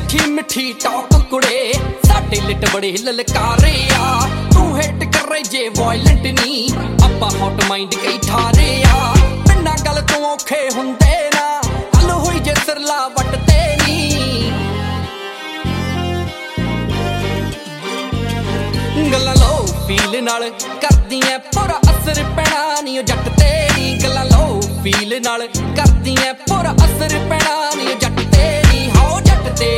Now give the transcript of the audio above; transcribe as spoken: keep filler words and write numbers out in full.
मिठी मिठी टॉक कुड़े साडे लिट बड़े ललकारे आ तू हिट कर रहे जे वायलेंट नी अपा हॉट माइंड कई ठारे आ बिना गल तू औखे हुंदे ना हल होई जे सिरला वटते नी गल्लां लो फील नाल करदियां पूरा असर पैना नी ओ जट तेरी गल्लां लो फील नाल करदियां पूरा असर पैना